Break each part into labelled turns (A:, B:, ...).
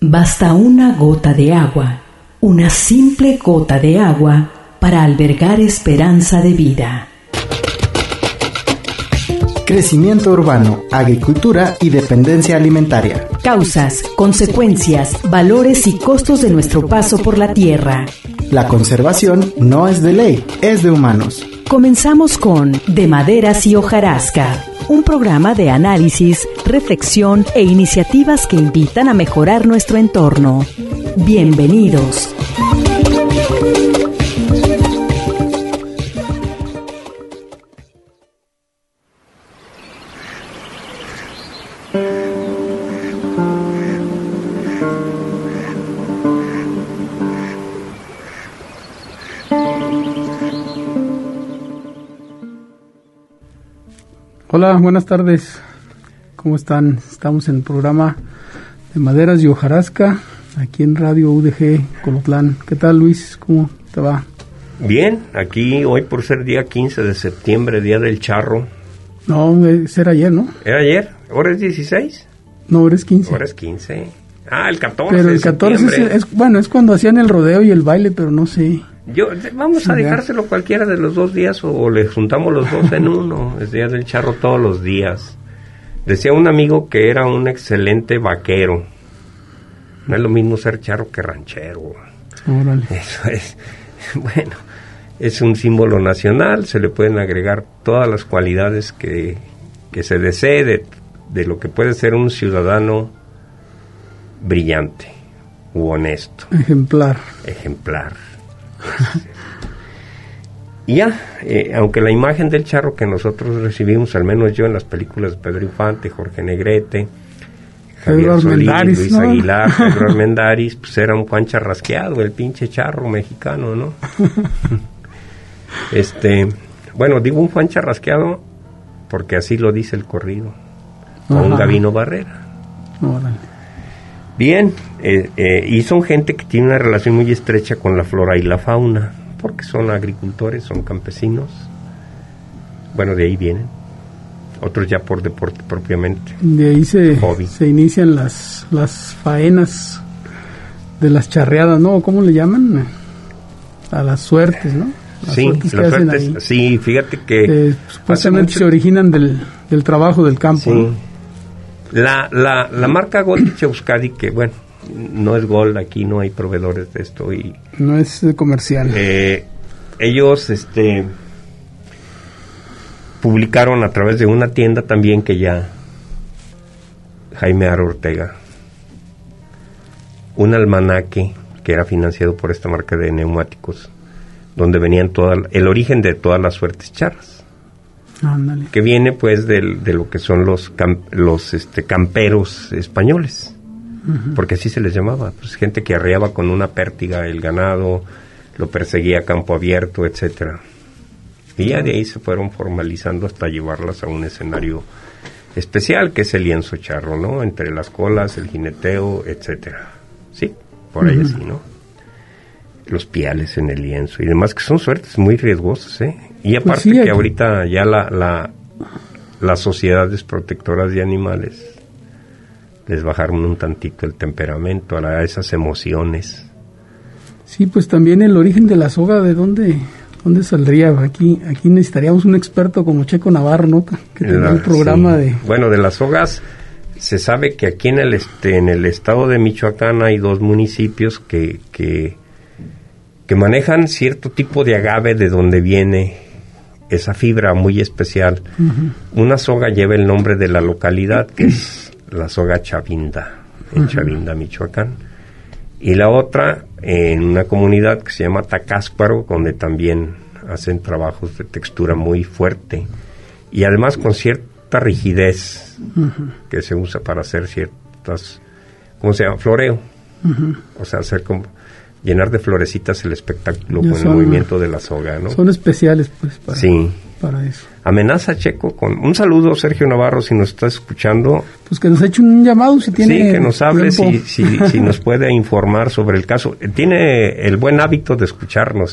A: Basta una gota de agua, una simple gota de agua, para albergar esperanza de vida.
B: Crecimiento urbano, agricultura y dependencia alimentaria.
A: Causas, consecuencias, valores y costos de nuestro paso por la tierra.
B: La conservación no es de ley, es de humanos.
A: Comenzamos con De Maderas y Hojarasca, un programa de análisis, reflexión e iniciativas que invitan a mejorar nuestro entorno. Bienvenidos.
C: Hola, buenas tardes. ¿Cómo están? Estamos en el programa de Maderas y Hojarasca, aquí en Radio UDG Colotlán. ¿Qué tal, Luis? ¿Cómo te va?
D: Bien, aquí hoy por ser día 15 de septiembre, Día del Charro.
C: No, era ayer, ¿no?
D: ¿Era ayer? ¿Ahora es 16?
C: No, ahora es 15.
D: Ahora es 15. Ah, el 14
C: pero el 14 es cuando hacían el rodeo y el baile, pero no sé.
D: Vamos a dejárselo cualquiera de los 2 días o le juntamos los dos en uno. Es Día del Charro todos los días. Decía un amigo que era un excelente vaquero. No es lo mismo ser charro que ranchero.
C: Órale.
D: Eso es, bueno, es un símbolo nacional, se le pueden agregar todas las cualidades que se desee de lo que puede ser un ciudadano brillante u honesto.
C: Ejemplar.
D: Y ya, aunque la imagen del charro que nosotros recibimos, al menos yo en las películas de Pedro Infante, Jorge Negrete, Javier Solís, Luis ¿no? Aguilar, Pedro Armendáriz, pues era un Juan Charrasqueado, el pinche charro mexicano, ¿no? Bueno, digo un Juan Charrasqueado porque así lo dice el corrido, o un Gabino Barrera.
C: Órale.
D: Bien, y son gente que tiene una relación muy estrecha con la flora y la fauna, porque son agricultores, son campesinos. Bueno, de ahí vienen. Otros ya por deporte propiamente.
C: De ahí se inician las faenas de las charreadas, ¿no? ¿Cómo le llaman? A las suertes, ¿no?
D: Las suertes, sí, fíjate que
C: supuestamente se originan del trabajo del campo.
D: Sí.
C: ¿No?
D: La marca Gold Euskadi, que bueno, no es Gold, aquí no hay proveedores de esto y
C: no es comercial.
D: Ellos publicaron a través de una tienda también que ya Jaime Aro Ortega, un almanaque que era financiado por esta marca de neumáticos, donde venían el origen de todas las suertes charras.
C: Ándale.
D: Que viene pues de lo que son los camperos españoles, porque así se les llamaba, pues gente que arreaba con una pértiga el ganado, lo perseguía a campo abierto, etcétera. Y ya de ahí se fueron formalizando hasta llevarlas a un escenario especial, que es el lienzo charro, ¿no? Entre las colas, el jineteo, etcétera. Sí, por ahí así, ¿no? Los piales en el lienzo y demás, que son suertes muy riesgosas, ¿eh? Y aparte pues sí, que ahorita ya las sociedades protectoras de animales les bajaron un tantito el temperamento a esas emociones.
C: Sí, pues también el origen de la soga, ¿de dónde saldría? Aquí necesitaríamos un experto como Checo Navarro, ¿no? Que tenga el programa
D: sí. Bueno, de las sogas se sabe que aquí en el estado de Michoacán hay 2 municipios que manejan cierto tipo de agave de donde viene esa fibra muy especial. Una soga lleva el nombre de la localidad, que es la soga Chavinda, en Chavinda, Michoacán. Y la otra, en una comunidad que se llama Tacásparo, donde también hacen trabajos de textura muy fuerte. Y además con cierta rigidez, que se usa para hacer ciertas, ¿cómo se llama? Floreo. O sea, hacer como llenar de florecitas el espectáculo con el movimiento de la soga, ¿no?
C: Son especiales, pues, para eso.
D: Amenaza, Checo, con un saludo, Sergio Navarro, si nos está escuchando.
C: Pues que nos eche un llamado, si tiene
D: sí, que nos hable, si nos puede informar sobre el caso. Tiene el buen hábito de escucharnos, ¿eh?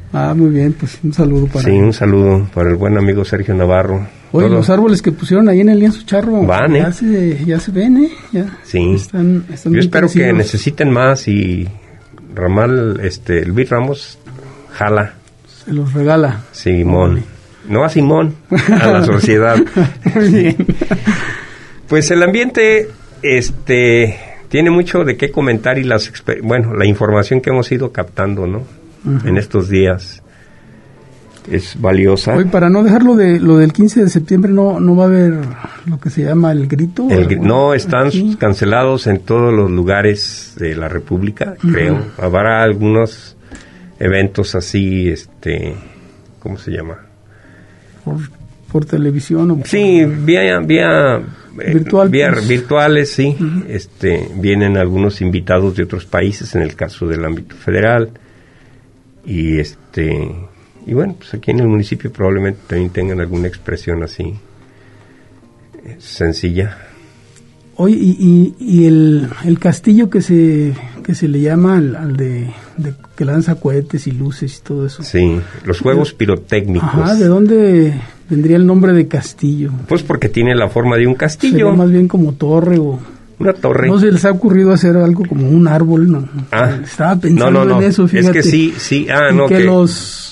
C: Ah, muy bien, pues un saludo para
D: Sí, un saludo para el buen amigo Sergio Navarro.
C: Oye, los árboles que pusieron ahí en el lienzo charro
D: van,
C: ya se ven, ya.
D: Sí.
C: Están
D: Yo espero que necesiten más y Ramal, Luis Ramos jala.
C: Se los regala.
D: Simón.
C: Vale.
D: No a Simón, a la sociedad.
C: Muy bien.
D: Pues el ambiente, tiene mucho de qué comentar y la información que hemos ido captando, ¿no? Uh-huh. En estos días es valiosa.
C: Hoy, para no dejarlo de lo del 15 de septiembre, no va a haber lo que se llama el grito.
D: No, están aquí cancelados en todos los lugares de la República, creo. Uh-huh. Habrá algunos eventos así, ¿cómo se llama?
C: Por televisión o
D: sí, vía
C: virtual,
D: virtuales, sí.
C: Uh-huh.
D: Vienen algunos invitados de otros países, en el caso del ámbito federal, y bueno, pues aquí en el municipio probablemente también tengan alguna expresión así sencilla.
C: Oye, y el castillo que se le llama al de que lanza cohetes y luces y todo eso.
D: Sí, los juegos pirotécnicos.
C: Ajá, ¿de dónde vendría el nombre de castillo?
D: Pues porque tiene la forma de un castillo.
C: Sería más bien como torre o...
D: Una torre.
C: No se les ha ocurrido hacer algo como un árbol, ¿no?
D: Ah.
C: Estaba pensando
D: no.
C: en eso, fíjate.
D: Es que sí.
C: Que los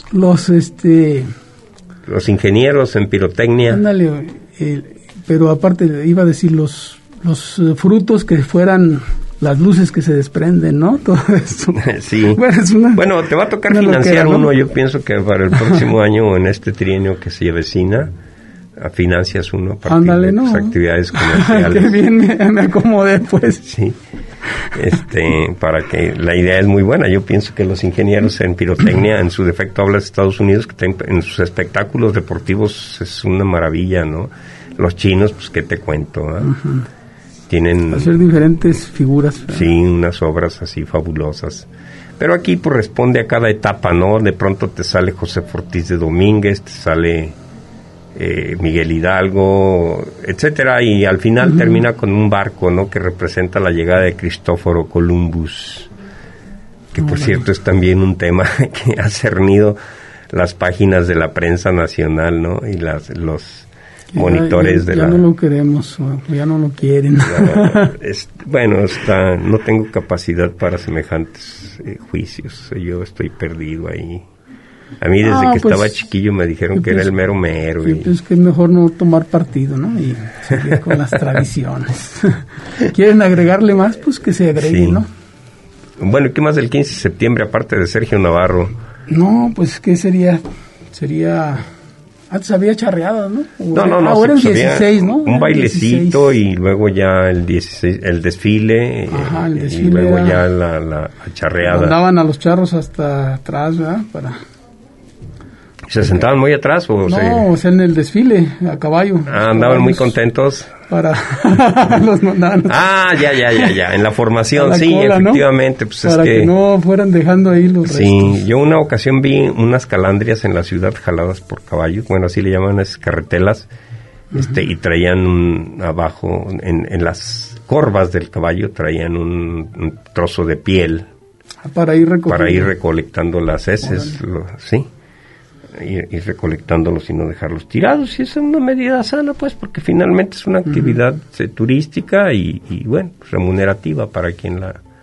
D: ingenieros en pirotecnia.
C: Ándale, pero aparte iba a decir los frutos que fueran las luces que se desprenden, ¿no? Todo esto.
D: Sí. Bueno, te va a tocar financiar uno, yo pienso que para el próximo año o en este trienio que se avecina, financias uno a partir de tus actividades comerciales.
C: Qué bien me acomodé, pues.
D: Sí. Para que la idea es muy buena. Yo pienso que los ingenieros en pirotecnia, en su defecto hablas de Estados Unidos, que en sus espectáculos deportivos es una maravilla, ¿no? Los chinos, pues qué te cuento, ¿eh? Uh-huh. Tienen
C: hacer diferentes figuras, ¿verdad?
D: Sí, unas obras así fabulosas. Pero aquí pues responde a cada etapa, ¿no? De pronto te sale José Ortiz de Domínguez, te sale Miguel Hidalgo, etcétera, y al final uh-huh. termina con un barco, ¿no? Que representa la llegada de Cristóforo Columbus, que por cierto es también un tema que ha cernido las páginas de la prensa nacional, ¿no? Y los monitores
C: ya no lo queremos, ya no lo quieren.
D: No tengo capacidad para semejantes juicios. Yo estoy perdido ahí. A mí desde que estaba chiquillo me dijeron que era el mero mero.
C: Yo pienso que es mejor no tomar partido, ¿no? Y seguir con las tradiciones. ¿Quieren agregarle más? Pues que se agregue, sí. ¿no?
D: Bueno, ¿y qué más del 15 de septiembre aparte de Sergio Navarro?
C: No, pues ¿qué sería? Antes había charreadas, ¿no?
D: No.
C: Ahora el 16, ¿no?
D: Un bailecito 16. Y luego ya el 16, el desfile.
C: Ajá, el desfile.
D: Y luego ya la charreada.
C: Mandaban a los charros hasta atrás, ¿verdad?
D: ¿Se sentaban muy atrás o
C: o sea, en el desfile, a caballo.
D: Andaban muy contentos.
C: Los mandaban.
D: Ya, en la formación, sí, cola,
C: ¿no?
D: efectivamente. Pues
C: para que no fueran dejando ahí los restos.
D: Sí, yo una ocasión vi unas calandrias en la ciudad jaladas por caballos, bueno, así le llaman esas carretelas, uh-huh. Y traían abajo, en las corvas del caballo, traían un trozo de piel.
C: Para ir
D: recolectando las heces, sí. Ir recolectándolos y no dejarlos tirados, y esa es una medida sana, pues, porque finalmente es una actividad turística y bueno, remunerativa para quien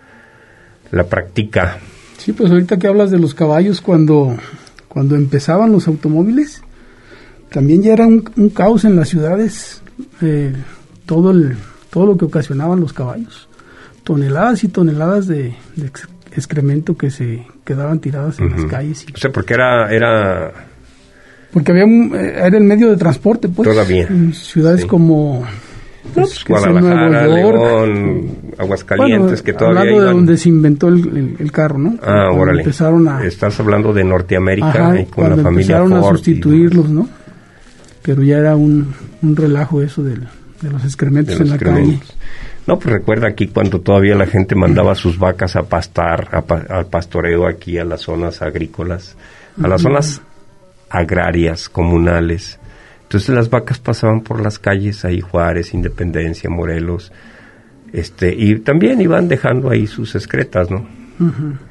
D: la practica.
C: Sí, pues ahorita que hablas de los caballos, cuando empezaban los automóviles, también ya era un caos en las ciudades, todo lo que ocasionaban los caballos, toneladas y toneladas de excremento que se quedaban tiradas en las calles.
D: O sea, porque era...
C: Porque era el medio de transporte, pues.
D: Todavía.
C: En ciudades como...
D: Guadalajara, León, Aguascalientes, que todavía
C: hablando de donde se inventó el carro, ¿no?
D: Órale. Estás hablando de Norteamérica y con la familia Ford.
C: Empezaron a sustituirlos, ¿no? Pero ya era un relajo eso de los excrementos en la calle.
D: No, pues recuerda aquí cuando todavía la gente mandaba sus vacas a pastar, al pastoreo aquí a las zonas agrícolas, a las zonas agrarias, comunales. Entonces las vacas pasaban por las calles, ahí Juárez, Independencia, Morelos, y también iban dejando ahí sus excretas, ¿no? Uh-huh.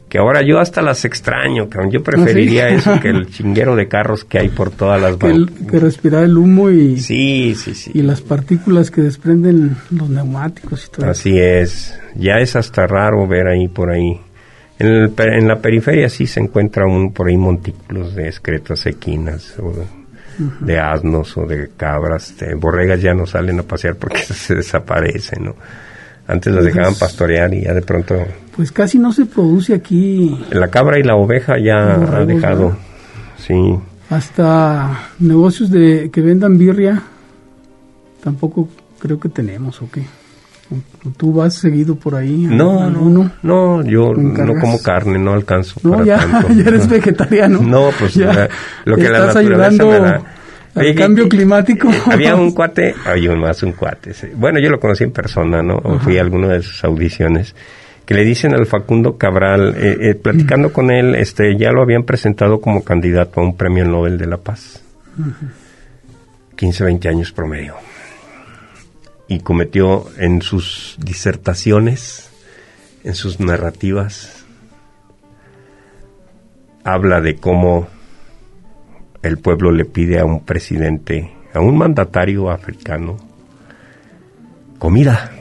D: que ahora yo hasta las extraño, cabrón. Yo preferiría eso que el chinguero de carros que hay por todas las
C: que respirar el humo y
D: sí.
C: Y las partículas que desprenden los neumáticos y todo.
D: Así es. Ya es hasta raro ver ahí por ahí. En la periferia sí se encuentra por ahí montículos de excretas equinas o de asnos o de cabras. Borregas ya no salen a pasear porque se desaparecen, ¿no? Antes las dejaban pastorear y ya de pronto...
C: Pues casi no se produce aquí.
D: La cabra y la oveja ya ha dejado, sí.
C: Hasta negocios que vendan birria, tampoco creo que tenemos, ¿o qué? ¿Tú vas seguido por ahí?
D: No, yo no como carne, no alcanzo
C: no,
D: para tanto.
C: Ya eres vegetariano.
D: No, pues lo que la naturaleza
C: ayudando
D: me da.
C: al cambio climático.
D: Había un cuate. Sí. Bueno, yo lo conocí en persona, ¿no? Fui a alguna de sus audiciones, que le dicen al Facundo Cabral, platicando con él, ya lo habían presentado como candidato a un premio Nobel de la Paz. 15, 20 años promedio. Y cometió en sus disertaciones, en sus narrativas, habla de cómo el pueblo le pide a un presidente, a un mandatario africano, comida.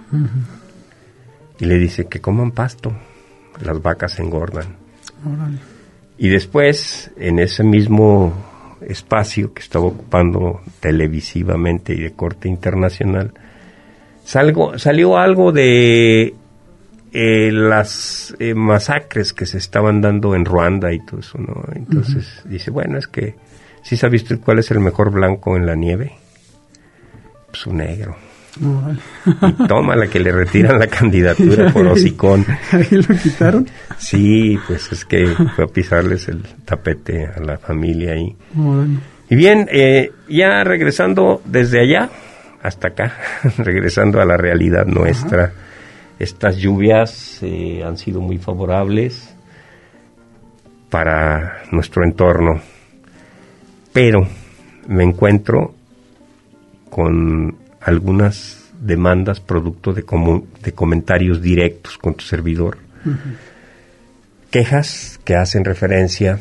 D: Y le dice que coman pasto, las vacas engordan.
C: Órale.
D: Y después, en ese mismo espacio que estaba ocupando televisivamente y de corte internacional, salió algo de las masacres que se estaban dando en Ruanda y todo eso, ¿no? Entonces dice, bueno, es que ¿sí sabes tú cuál es el mejor blanco en la nieve? Pues un negro.
C: Vale.
D: Y tómala que le retiran la candidatura por hocicón.
C: ¿Ahí lo quitaron?
D: Sí, pues es que fue a pisarles el tapete a la familia ahí.
C: Vale.
D: Y bien, ya regresando desde allá hasta acá, regresando a la realidad nuestra, estas lluvias han sido muy favorables para nuestro entorno, pero me encuentro con algunas demandas producto de comentarios directos con tu servidor, quejas que hacen referencia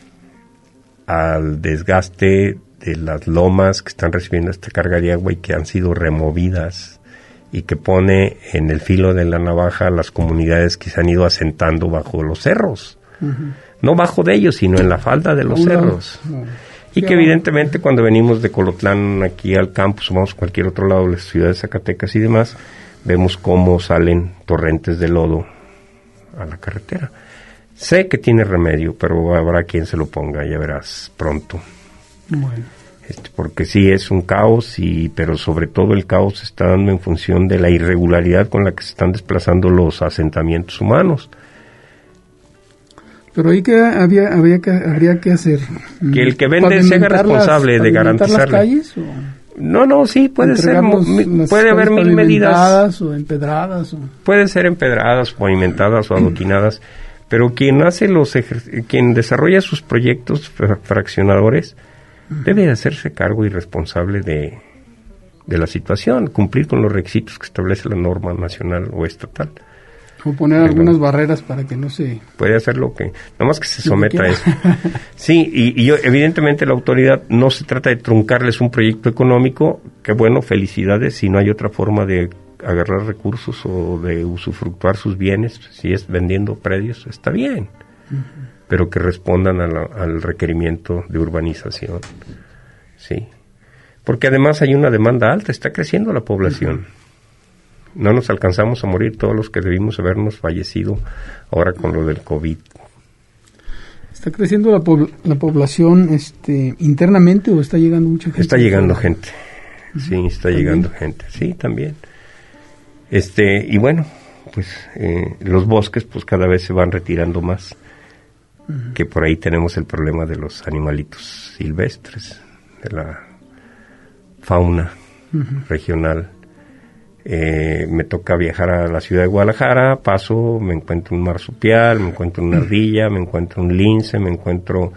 D: al desgaste de las lomas que están recibiendo esta carga de agua y que han sido removidas y que pone en el filo de la navaja a las comunidades que se han ido asentando bajo los cerros, no bajo de ellos, sino en la falda de los cerros. Y que evidentemente cuando venimos de Colotlán aquí al campus, o vamos a cualquier otro lado de la ciudad de Zacatecas y demás, vemos cómo salen torrentes de lodo a la carretera. Sé que tiene remedio, pero habrá quien se lo ponga, ya verás pronto.
C: Bueno.
D: Porque sí es un caos, pero sobre todo el caos se está dando en función de la irregularidad con la que se están desplazando los asentamientos humanos.
C: Pero ahí que habría que hacer.
D: Que el que vende se haga responsable de garantizarle.
C: ¿Las calles? ¿O
D: no, sí, puede ser. Puede haber mil medidas.
C: O empedradas.
D: Puede ser empedradas, pavimentadas o adoquinadas. Pero quien quien desarrolla sus proyectos fraccionadores debe de hacerse cargo y responsable de la situación, cumplir con los requisitos que establece la norma nacional o estatal.
C: O poner algunas barreras para que no se...
D: Puede hacer nada más que se someta a eso. Sí, y evidentemente la autoridad no se trata de truncarles un proyecto económico, que bueno, felicidades, si no hay otra forma de agarrar recursos o de usufructuar sus bienes, si es vendiendo predios, está bien, pero que respondan al requerimiento de urbanización, sí, porque además hay una demanda alta, está creciendo la población. No nos alcanzamos a morir todos los que debimos habernos fallecido ahora con lo del COVID.
C: ¿Está creciendo la población internamente o está llegando mucha gente?
D: Está llegando gente, sí, está llegando gente, sí, también. Y bueno, pues los bosques pues cada vez se van retirando más, que por ahí tenemos el problema de los animalitos silvestres, de la fauna regional. Me toca viajar a la ciudad de Guadalajara, paso, me encuentro un marsupial, me encuentro una ardilla, me encuentro un lince, me encuentro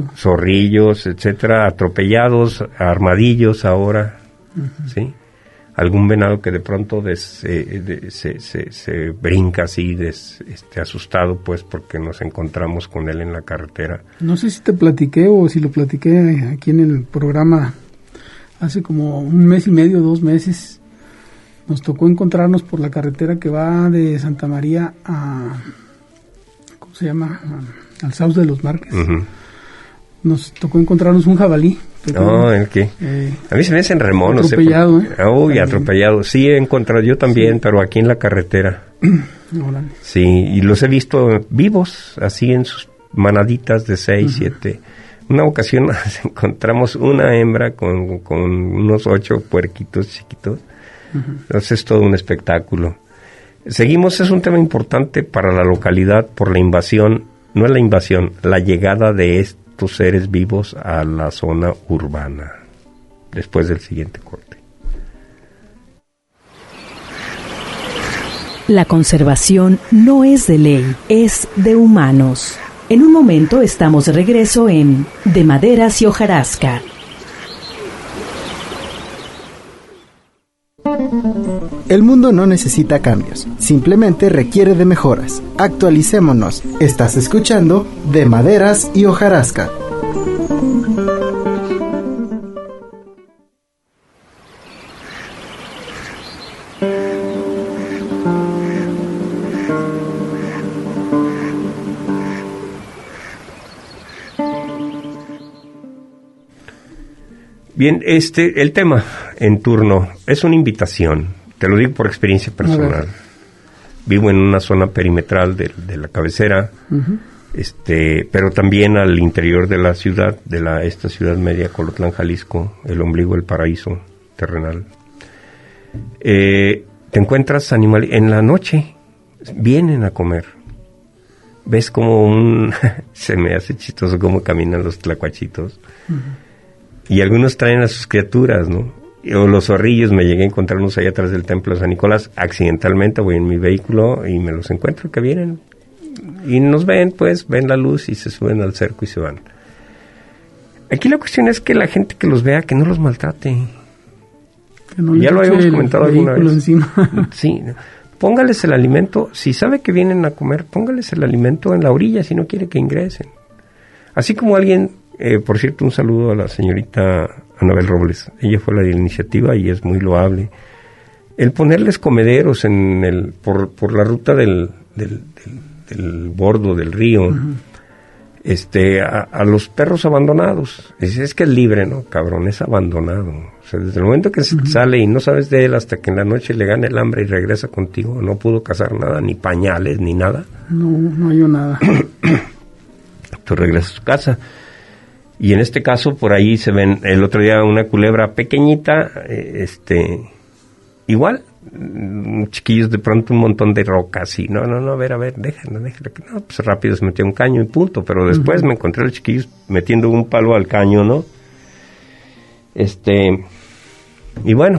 D: zorrillos, etcétera, atropellados, armadillos ahora, ¿sí? algún venado que de pronto se brinca así, asustado, pues, porque nos encontramos con él en la carretera.
C: No sé si te platiqué o si lo platiqué aquí en el programa hace como 1 mes y medio, 2 meses. Nos tocó encontrarnos por la carretera que va de Santa María a, ¿cómo se llama? Al Sauce de los Márquez.
D: Uh-huh.
C: Nos tocó encontrarnos un jabalí.
D: ¿El qué? A mí se me hace en remón, no sé.
C: Atropellado,
D: Uy, atropellado. Sí, he encontrado yo también, sí, pero aquí en la carretera. Sí, y los he visto vivos, así en sus manaditas de 6, 7. Una ocasión nos encontramos una hembra con unos 8 puerquitos chiquitos. Entonces es todo un espectáculo. Seguimos, es un tema importante para la localidad por la invasión, no es la invasión, la llegada de estos seres vivos a la zona urbana, después del siguiente corte.
A: La conservación no es de ley, es de humanos. En un momento estamos de regreso en De Maderas y Hojarasca.
B: El mundo no necesita cambios, simplemente requiere de mejoras. Actualicémonos. Estás escuchando De Maderas y Hojarasca.
D: Bien, el tema en turno es una invitación. Te lo digo por experiencia personal. Vivo en una zona perimetral de la cabecera, pero también al interior de la ciudad, esta ciudad media, Colotlán, Jalisco, el ombligo del paraíso terrenal. Te encuentras animales en la noche, vienen a comer. Ves como se me hace chistoso cómo caminan los tlacuachitos. Y algunos traen a sus criaturas, ¿no? O los zorrillos, me llegué a encontrarnos allá atrás del templo de San Nicolás, accidentalmente voy en mi vehículo y me los encuentro que vienen y nos ven, pues, ven la luz y se suben al cerco y se van. Aquí la cuestión es que la gente que los vea, que no los maltrate. Que no ya lo habíamos comentado alguna vez. Encima. Sí, póngales el alimento, si sabe que vienen a comer, póngales el alimento en la orilla si no quiere que ingresen. Así como alguien, por cierto, un saludo a la señorita Anabel Robles, ella fue la de la iniciativa y es muy loable. El ponerles comederos por la ruta del bordo del río, a los perros abandonados. Es que es libre, ¿no, cabrón? Es abandonado. O sea, desde el momento que sale y no sabes de él hasta que en la noche le gana el hambre y regresa contigo, no pudo cazar nada, ni pañales, ni nada.
C: No hay nada.
D: Tú regresas a tu casa. Y en este caso, por ahí se ven, el otro día una culebra pequeñita, igual, chiquillos de pronto un montón de rocas y no, a ver, déjala, no, pues rápido se metió un caño y punto, pero después me encontré a los chiquillos metiendo un palo al caño, ¿no? Y bueno,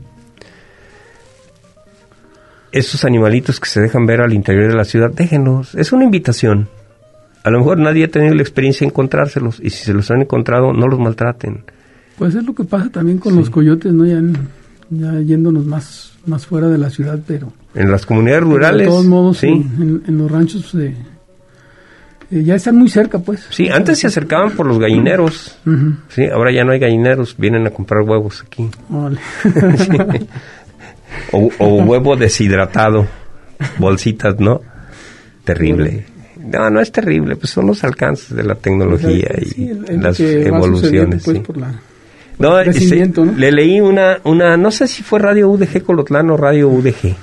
D: esos animalitos que se dejan ver al interior de la ciudad, déjenlos, es una invitación. A lo mejor nadie ha tenido la experiencia de encontrárselos y si se los han encontrado, no los maltraten.
C: Pues es lo que pasa también con los coyotes, ¿no? Ya yéndonos más fuera de la ciudad, pero...
D: En las comunidades rurales.
C: De todos modos, sí. En los ranchos ya están muy cerca, pues.
D: Sí, antes se acercaban por los gallineros. Sí, ahora ya no hay gallineros, vienen a comprar huevos aquí.
C: Vale.
D: Sí. O huevo deshidratado, bolsitas, ¿no? Terrible. No es terrible, pues son los alcances de la tecnología y las evoluciones. Pues, sí. Por crecimiento, ¿no? Le leí una, no sé si fue Radio UDG Colotlán o Radio UDG,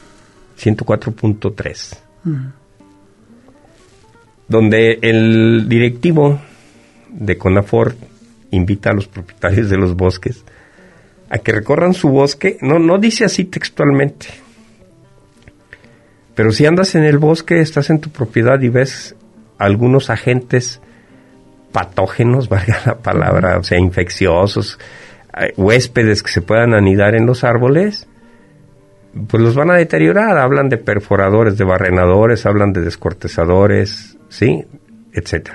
D: 104.3, donde el directivo de CONAFOR invita a los propietarios de los bosques a que recorran su bosque, no dice así textualmente, pero si andas en el bosque, estás en tu propiedad y ves algunos agentes patógenos, valga la palabra, o sea, infecciosos, huéspedes que se puedan anidar en los árboles, pues los van a deteriorar. Hablan de perforadores, de barrenadores, hablan de descortezadores, ¿sí? Etcétera.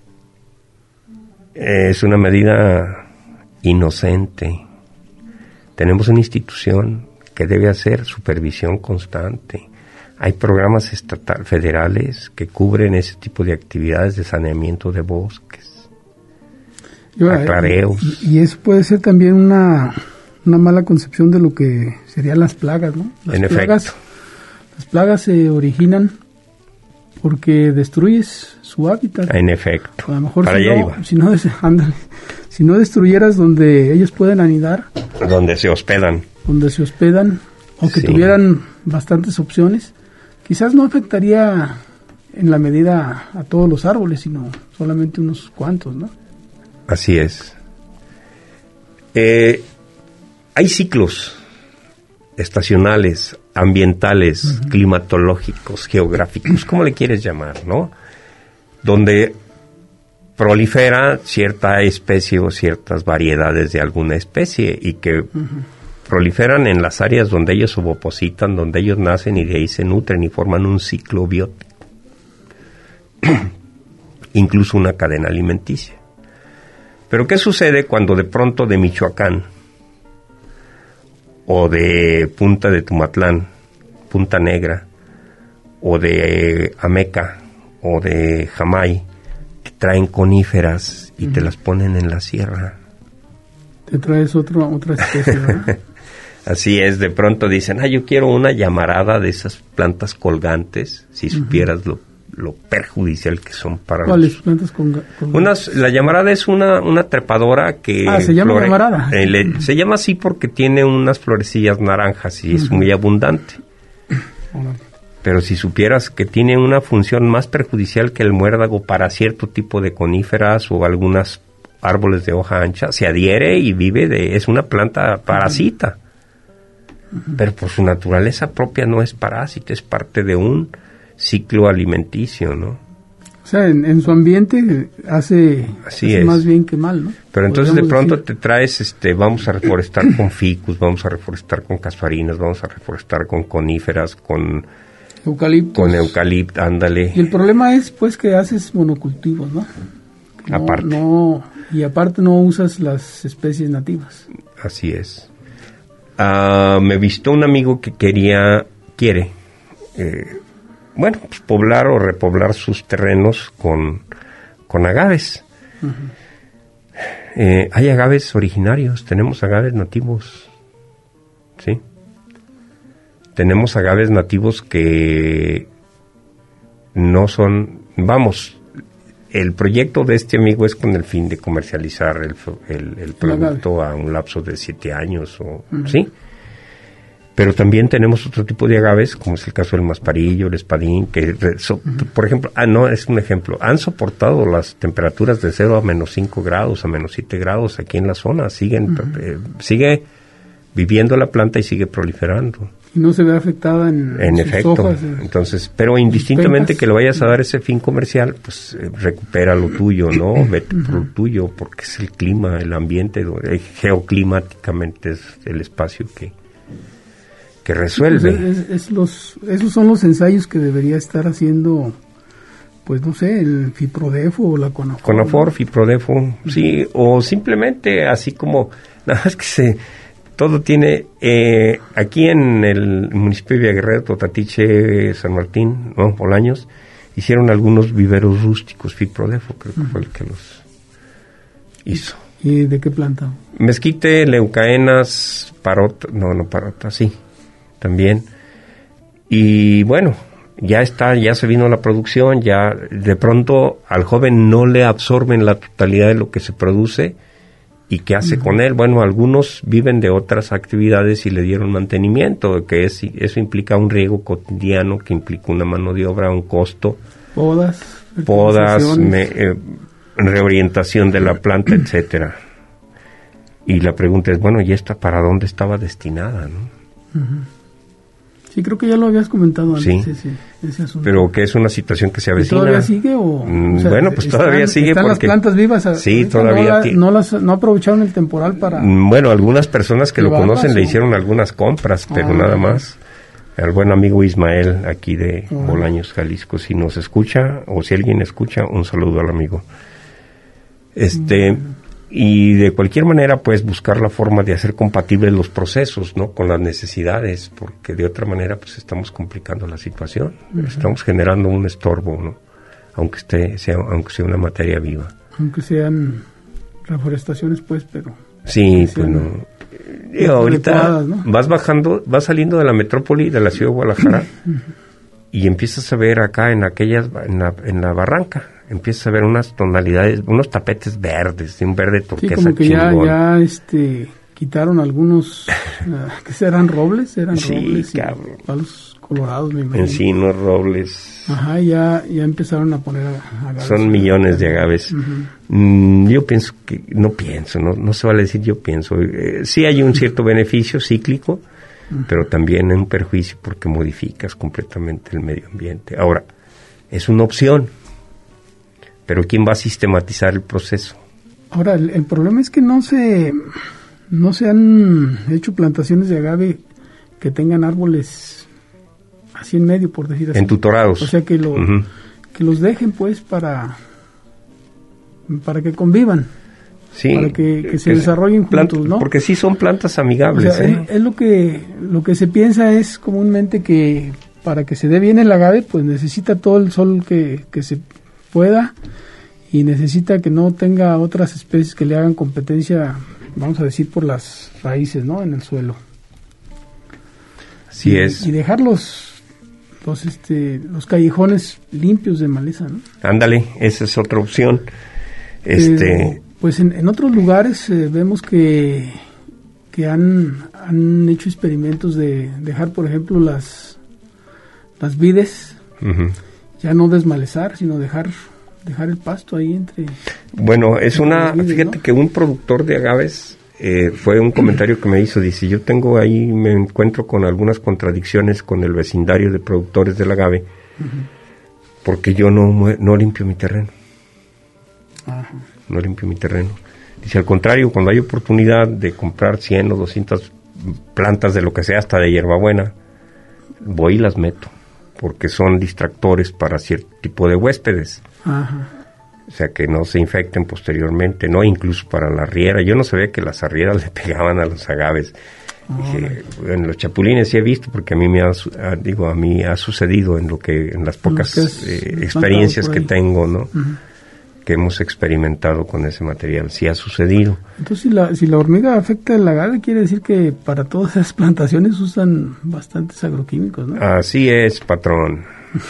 D: Es una medida inocente, Tenemos una institución que debe hacer supervisión constante. Hay programas federales que cubren ese tipo de actividades de saneamiento de bosques, aclareos.
C: Y eso puede ser también una mala concepción de lo que serían las plagas, ¿no? Las plagas se originan porque destruyes su hábitat.
D: En efecto.
C: A lo mejor
D: para allá iba.
C: Si no destruyeras donde ellos pueden anidar.
D: Donde se hospedan.
C: O que tuvieran bastantes opciones, quizás no afectaría en la medida a todos los árboles, sino solamente unos cuantos, ¿no?
D: Así es. Hay ciclos estacionales, ambientales, climatológicos, geográficos, ¿cómo le quieres llamar, no? Donde prolifera cierta especie o ciertas variedades de alguna especie y que proliferan en las áreas donde ellos ovopositan, donde ellos nacen y de ahí se nutren y forman un ciclo biótico. Incluso una cadena alimenticia. Pero ¿qué sucede cuando de pronto de Michoacán o de Punta de Tumatlán, Punta Negra, o de Ameca, o de Jamay, te traen coníferas y te las ponen en la sierra?
C: Te traes otra especie, ¿verdad?
D: Así es, de pronto dicen, yo quiero una llamarada de esas plantas colgantes, si supieras lo perjudicial que son para
C: ¿Cuáles plantas colgantes?
D: La llamarada es una trepadora que...
C: se llama llamarada.
D: Se llama así porque tiene unas florecillas naranjas y es muy abundante. Pero si supieras que tiene una función más perjudicial que el muérdago para cierto tipo de coníferas o algunos árboles de hoja ancha, se adhiere y vive es una planta parásita. Pero por su naturaleza propia no es parásita, es parte de un ciclo alimenticio, ¿no?
C: O sea, en su ambiente hace más bien que mal, ¿no?
D: Pero entonces de pronto te traes, vamos a reforestar con ficus, vamos a reforestar con casuarinas, vamos a reforestar con coníferas, con eucalipto, ándale.
C: Y el problema es, pues, que haces monocultivos, ¿no?
D: Aparte.
C: Y aparte no usas las especies nativas.
D: Así es. Me visitó un amigo que quiere poblar o repoblar sus terrenos con agaves. Hay agaves originarios, tenemos agaves nativos, ¿sí? Tenemos agaves nativos que no son, el proyecto de este amigo es con el fin de comercializar el producto a un lapso de 7 años, ¿sí? Pero también tenemos otro tipo de agaves, como es el caso del masparillo, el espadín, que, por ejemplo, es un ejemplo, han soportado las temperaturas de 0 a menos 5 grados, a menos 7 grados aquí en la zona, sigue viviendo la planta y sigue proliferando.
C: Y no se ve afectada en
D: efecto.
C: Hojas,
D: entonces, pero indistintamente que le vayas a dar ese fin comercial, pues recupera lo tuyo, ¿no? Vete por lo tuyo, porque es el clima, el ambiente, geoclimáticamente es el espacio que resuelve.
C: Pues esos son los ensayos que debería estar haciendo, pues no sé, el Fiprodefo o la Conafor.
D: Conafor, Fiprodefo, sí, o simplemente así como, nada más que todo tiene, aquí en el municipio de Villaguerrero, Totatiche, San Martín, Bolaños, hicieron algunos viveros rústicos, Fiprodefo, creo que fue el que los hizo.
C: ¿Y de qué planta?
D: Mezquite, leucaenas, parota, sí, también. Y bueno, ya se vino la producción, ya de pronto al joven no le absorben la totalidad de lo que se produce. ¿Y qué hace con él? Bueno, algunos viven de otras actividades y le dieron mantenimiento, eso implica un riego cotidiano, que implica una mano de obra, un costo.
C: Podas,
D: reorientación de la planta, etcétera. Y la pregunta es, ¿y esta para dónde estaba destinada, no?
C: Sí, creo que ya lo habías comentado antes,
D: sí.
C: Ese asunto.
D: Pero que es una situación que se avecina.
C: ¿Todavía sigue o
D: pues todavía sigue
C: están
D: porque...
C: las plantas vivas.
D: Sí, todavía...
C: No aprovecharon el temporal para...
D: algunas personas que lo conocen le hicieron algunas compras, pero nada más. Al buen amigo Ismael, aquí de Bolaños, Jalisco, si nos escucha, o si alguien escucha, un saludo al amigo. Y de cualquier manera, pues, buscar la forma de hacer compatibles los procesos, ¿no? Con las necesidades, porque de otra manera, pues, estamos complicando la situación. Uh-huh. Estamos generando un estorbo, ¿no? Aunque sea una materia viva.
C: Aunque sean reforestaciones, pues, pero...
D: Sí, pues no. Ahorita ¿no? vas saliendo de la metrópoli de la ciudad de Guadalajara y empiezas a ver acá en la barranca, empiezas a ver unas tonalidades, unos tapetes verdes, de un verde turquesa.
C: Sí, como que ya quitaron algunos, ¿qué eran robles?
D: Sí,
C: robles
D: cabrón.
C: Palos colorados, me imagino.
D: Encinos, robles.
C: Ajá, ya empezaron a poner agaves.
D: Son millones de agaves. Uh-huh. Yo pienso que, no se vale decir yo pienso. Sí hay un cierto beneficio cíclico, uh-huh, pero también un perjuicio porque modificas completamente el medio ambiente. Ahora, es una opción, pero ¿quién va a sistematizar el proceso?
C: Ahora, el problema es que no se han hecho plantaciones de agave que tengan árboles así en medio, por decir así.
D: Entutorados.
C: O sea, que
D: uh-huh,
C: que los dejen, pues, para que convivan.
D: Sí.
C: Para que se desarrollen juntos, ¿no?
D: Porque sí son plantas amigables.
C: O sea, es lo que se piensa es comúnmente que para que se dé bien el agave, pues necesita todo el sol que se pueda y necesita que no tenga otras especies que le hagan competencia, vamos a decir, por las raíces, ¿no? En el suelo.
D: Así es.
C: Y dejar los callejones limpios de maleza, ¿no?
D: Ándale, esa es otra opción.
C: Pues en otros lugares vemos que han hecho experimentos de dejar, por ejemplo, las vides, uh-huh, ya no desmalezar, sino dejar el pasto ahí entre...
D: Bueno, fíjate, ¿no? Que un productor de agaves fue un comentario que me hizo, dice, yo me encuentro con algunas contradicciones con el vecindario de productores del agave, uh-huh, porque yo no limpio mi terreno. Ajá. No limpio mi terreno. Dice, al contrario, cuando hay oportunidad de comprar 100 o 200 plantas de lo que sea, hasta de hierbabuena, voy y las meto, porque son distractores para cierto tipo de huéspedes. Ajá. O sea, que no se infecten posteriormente, ¿no? Incluso para la arriera. Yo no sabía que las arrieras le pegaban a los agaves. Dije, en los chapulines sí he visto, porque a mí me ha sucedido en las pocas experiencias que tengo, ¿no? Uh-huh, que hemos experimentado con ese material, sí ha sucedido.
C: Entonces, si la hormiga afecta el agave, quiere decir que para todas esas plantaciones usan bastantes agroquímicos, ¿no?
D: Así es, patrón.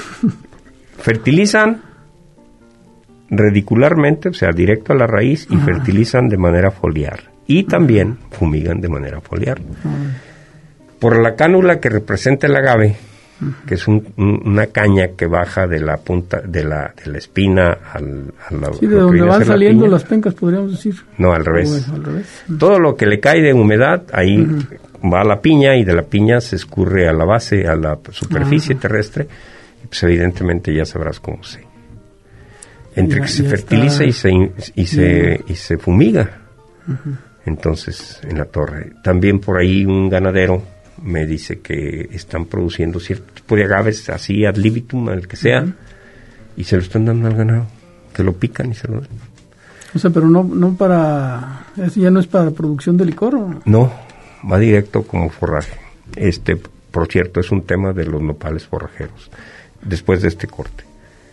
D: Fertilizan radicularmente, o sea, directo a la raíz, y fertilizan de manera foliar. Y también fumigan de manera foliar. Por la cánula que representa el agave, que es una caña que baja de la punta de la espina a la...
C: Sí, de donde van saliendo las pencas, podríamos decir.
D: No, al revés. Al revés. Todo lo que le cae de humedad, ahí va a la piña, y de la piña se escurre a la base, a la superficie terrestre, y pues evidentemente ya sabrás cómo se... Entre que se fertiliza y se fumiga. Entonces, en la torre. También por ahí un ganadero me dice que están produciendo cierto tipo de agaves, así ad libitum, al que sea, y se lo están dando al ganado, que lo pican y se lo dan.
C: O sea, pero no para... ¿Ya no es para producción de licor? ¿O?
D: No, va directo como forraje. Por cierto, es un tema de los nopales forrajeros, después de este corte.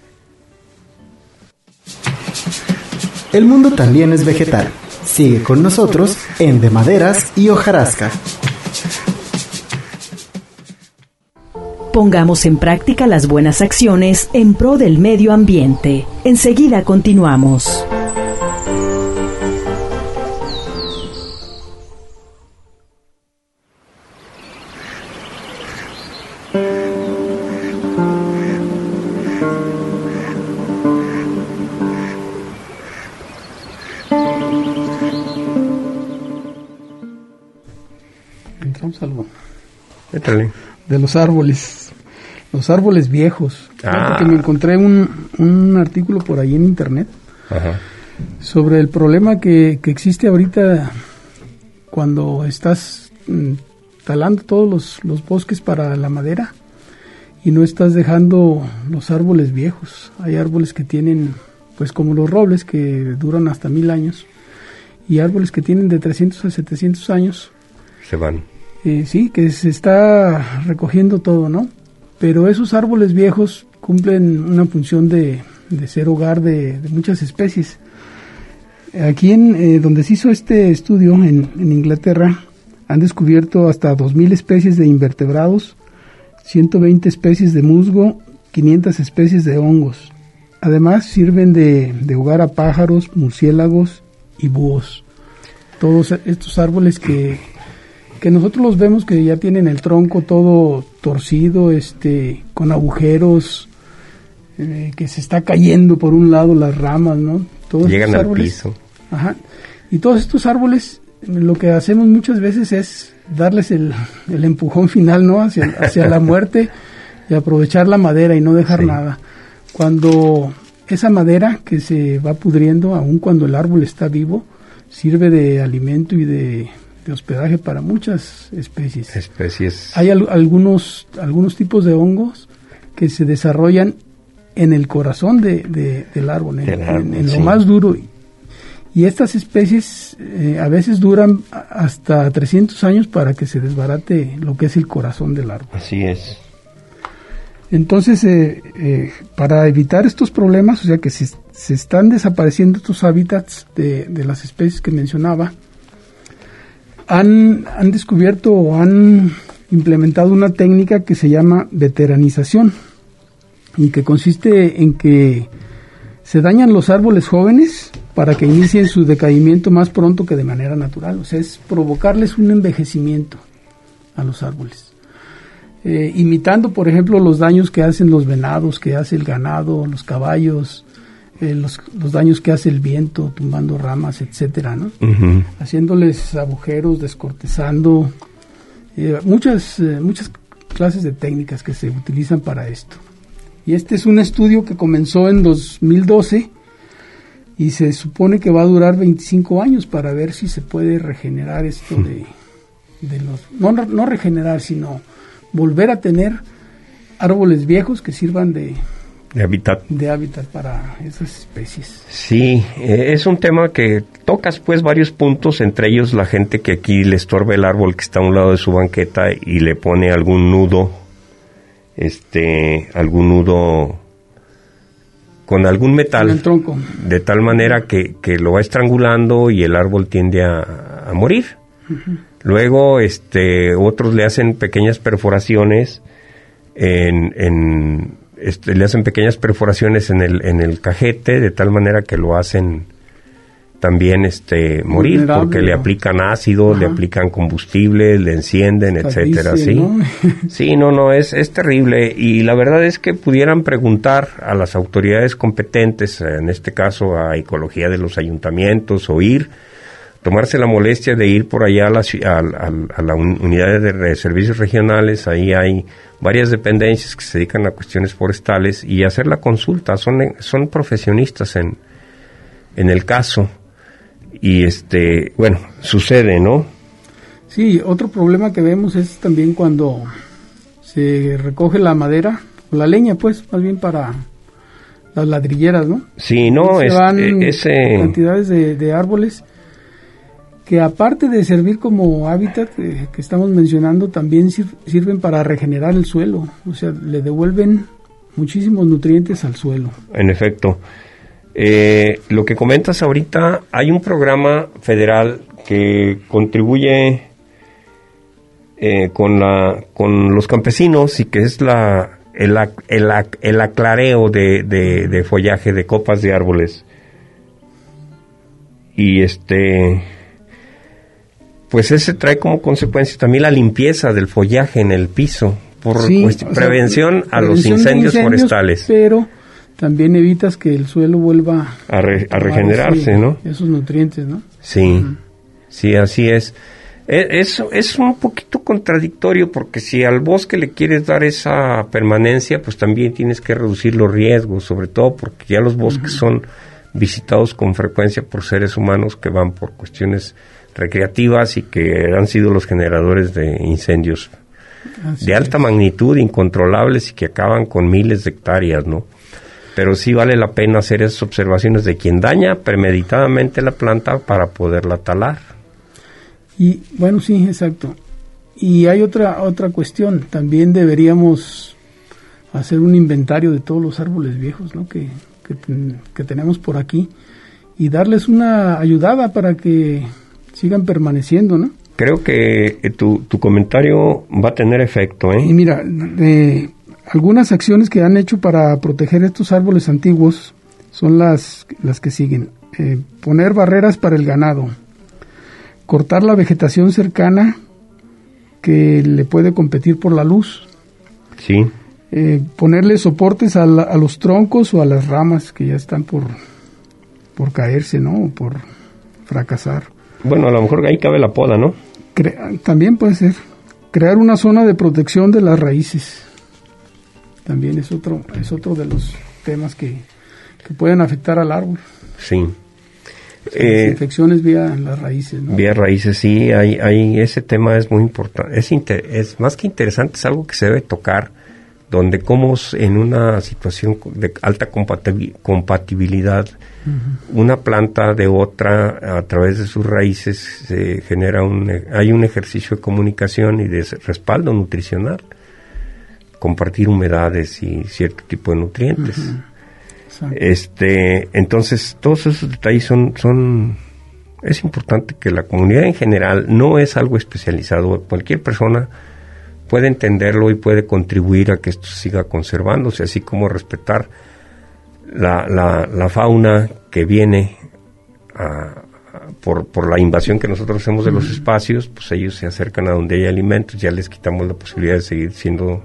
B: El mundo también es vegetal. Sigue con nosotros en De Maderas y Hojarasca.
A: Pongamos en práctica las buenas acciones en pro del medio ambiente. Enseguida continuamos.
C: Entramos algo.
D: Métale.
C: De los árboles viejos. Porque me encontré un artículo por ahí en internet, ajá, sobre el problema que existe ahorita cuando estás talando todos los bosques para la madera y no estás dejando los árboles viejos. Hay árboles que tienen, pues como los robles, que duran hasta 1000 años, y árboles que tienen de 300 a 700 años.
D: Se van.
C: Sí, que se está recogiendo todo, ¿no? Pero esos árboles viejos cumplen una función de ser hogar de muchas especies. Aquí donde se hizo este estudio, en Inglaterra, han descubierto hasta 2.000 especies de invertebrados, 120 especies de musgo, 500 especies de hongos. Además, sirven de hogar a pájaros, murciélagos y búhos. Todos estos árboles que nosotros los vemos que ya tienen el tronco todo torcido, con agujeros, que se está cayendo por un lado las ramas, ¿no? Todos
D: llegan al
C: árboles,
D: piso.
C: Ajá. Y todos estos árboles, lo que hacemos muchas veces es darles el empujón final, ¿no? Hacia la muerte, y aprovechar la madera y no dejar nada. Cuando esa madera que se va pudriendo, aun cuando el árbol está vivo, sirve de alimento y de hospedaje para muchas especies. Hay algunos tipos de hongos que se desarrollan en el corazón del árbol, en lo más duro. Y estas especies a veces duran hasta 300 años para que se desbarate lo que es el corazón del árbol.
D: Así es.
C: Entonces, para evitar estos problemas, o sea que se están desapareciendo estos hábitats de las especies que mencionaba, han descubierto o han implementado una técnica que se llama veteranización, y que consiste en que se dañan los árboles jóvenes para que inicien su decaimiento más pronto que de manera natural. O sea, es provocarles un envejecimiento a los árboles. Imitando, por ejemplo, los daños que hacen los venados, que hace el ganado, los caballos, los daños que hace el viento, tumbando ramas, etcétera, ¿no? Uh-huh. Haciéndoles agujeros, descortezando, muchas clases de técnicas que se utilizan para esto. Y este es un estudio que comenzó en 2012 y se supone que va a durar 25 años para ver si se puede regenerar esto de los... No regenerar, sino volver a tener árboles viejos que sirvan de hábitat para esas especies.
D: Sí, es un tema que tocas pues varios puntos, entre ellos la gente que aquí le estorba el árbol que está a un lado de su banqueta y le pone algún nudo con algún metal
C: en el tronco,
D: de tal manera que lo va estrangulando y el árbol tiende a morir. Uh-huh. Luego otros le hacen pequeñas perforaciones le hacen pequeñas perforaciones en el cajete, de tal manera que lo hacen también morir, porque le aplican ácido, le aplican combustible, le encienden, etcétera, ¿sí? ¿No? Sí, no, es terrible, y la verdad es que pudieran preguntar a las autoridades competentes, en este caso a Ecología de los ayuntamientos, o tomarse la molestia de ir por allá a la unidad de servicios regionales. Ahí hay varias dependencias que se dedican a cuestiones forestales, y hacer la consulta. Son profesionistas en el caso, y sucede, ¿no?
C: Sí, otro problema que vemos es también cuando se recoge la madera, o la leña, pues, más bien para las ladrilleras, ¿no?
D: Sí, no,
C: se van cantidades de árboles que, aparte de servir como hábitat que estamos mencionando, también sirven para regenerar el suelo. O sea, le devuelven muchísimos nutrientes al suelo.
D: En efecto. Lo que comentas ahorita, hay un programa federal que contribuye con los campesinos, y que es el aclareo de follaje de copas de árboles. Y pues ese trae como consecuencia también la limpieza del follaje en el piso, por prevención a los incendios forestales.
C: Pero también evitas que el suelo vuelva
D: a regenerarse, ¿no?
C: Esos nutrientes, ¿no?
D: Sí, sí, así es. Es un poquito contradictorio, porque si al bosque le quieres dar esa permanencia, pues también tienes que reducir los riesgos, sobre todo porque ya los bosques son visitados con frecuencia por seres humanos que van por cuestiones recreativas y que han sido los generadores de incendios de alta magnitud, incontrolables, y que acaban con miles de hectáreas, ¿no? pero sí vale la pena hacer esas observaciones de quien daña premeditadamente la planta para poderla talar.
C: Y bueno, sí, exacto. Y hay otra cuestión, también deberíamos hacer un inventario de todos los árboles viejos, ¿no? que tenemos por aquí y darles una ayudada para que sigan permaneciendo, ¿no?
D: Creo que tu comentario va a tener efecto, ¿eh?
C: Y mira, algunas acciones que han hecho para proteger estos árboles antiguos son las que siguen. Poner barreras para el ganado, cortar la vegetación cercana que le puede competir por la luz.
D: Sí.
C: Ponerle soportes a los troncos o a las ramas que ya están por caerse, ¿no? O por fracasar.
D: Bueno, a lo mejor ahí cabe la poda, ¿no?
C: También puede ser. Crear una zona de protección de las raíces. También es otro de los temas que pueden afectar al árbol.
D: Sí.
C: Las infecciones vía las raíces, ¿no?
D: Vía raíces, sí, hay ese tema es muy importante. Es más que interesante, es algo que se debe tocar, donde como en una situación de alta compatibilidad, una planta de otra, a través de sus raíces, se genera hay un ejercicio de comunicación y de respaldo nutricional. Compartir humedades y cierto tipo de nutrientes. Entonces todos esos detalles es importante que la comunidad en general, no es algo especializado, cualquier persona puede entenderlo y puede contribuir a que esto siga conservándose, así como respetar la fauna que viene por la invasión que nosotros hacemos de los espacios. Pues ellos se acercan a donde hay alimentos, ya les quitamos la posibilidad de seguir siendo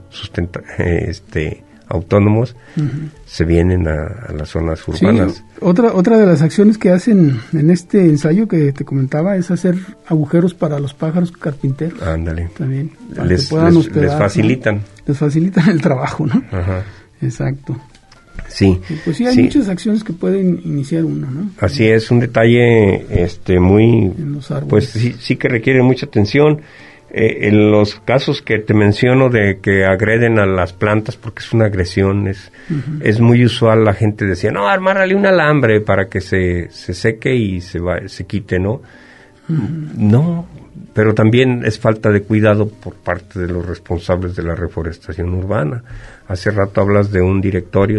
D: autónomos, se vienen a las zonas urbanas.
C: Sí, otra de las acciones que hacen en este ensayo que te comentaba es hacer agujeros para los pájaros carpinteros.
D: Ándale.
C: También.
D: Les facilitan.
C: ¿No? Les facilitan el trabajo, ¿no?
D: Ajá.
C: Exacto.
D: Sí.
C: Y pues sí, hay muchas acciones que pueden iniciar uno, ¿no?
D: Así es, un detalle muy,
C: en los árboles.
D: Pues sí que requiere mucha atención. En los casos que te menciono de que agreden a las plantas, porque es una agresión, es muy usual. La gente decía, no, armárale un alambre para que se seque y se quite, ¿no? No, pero también es falta de cuidado por parte de los responsables de la reforestación urbana. Hace rato hablas de un directorio,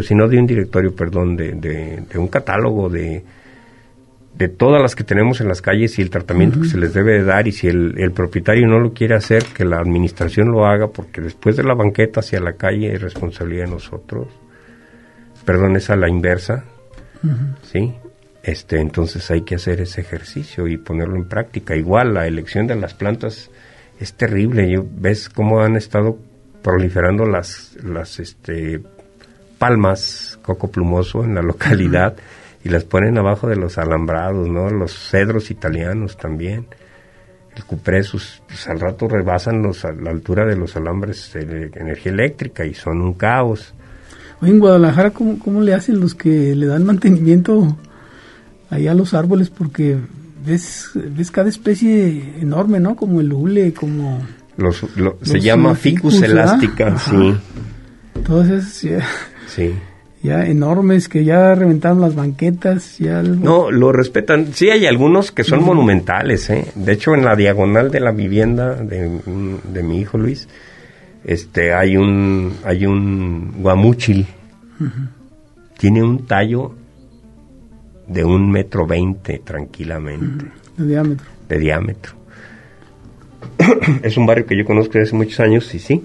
D: de un catálogo de todas las que tenemos en las calles y el tratamiento que se les debe de dar, y si el propietario no lo quiere hacer, que la administración lo haga, porque después de la banqueta hacia la calle es responsabilidad de nosotros. Perdón, es a la inversa, ¿sí? Entonces hay que hacer ese ejercicio y ponerlo en práctica. Igual, la elección de las plantas es terrible. ¿Ves cómo han estado proliferando las palmas, coco plumoso en la localidad? Y las ponen abajo de los alambrados, ¿no? Los cedros italianos también. El cupresus, pues al rato rebasan la altura de los alambres de energía eléctrica y son un caos.
C: Oye, en Guadalajara, ¿cómo le hacen los que le dan mantenimiento allá a los árboles? Porque ves cada especie enorme, ¿no? Como el hule, como...
D: se llama ficus elástica, sí.
C: Todas esas, ya...
D: Sí.
C: Ya enormes, que ya reventaron las banquetas, ya algo.
D: No, lo respetan. Sí, hay algunos que son monumentales, ¿eh? De hecho, en la diagonal de la vivienda de mi hijo Luis, hay un guamúchil. Tiene un tallo de 1.20 m tranquilamente. De diámetro. Es un barrio que yo conozco desde hace muchos años, y sí.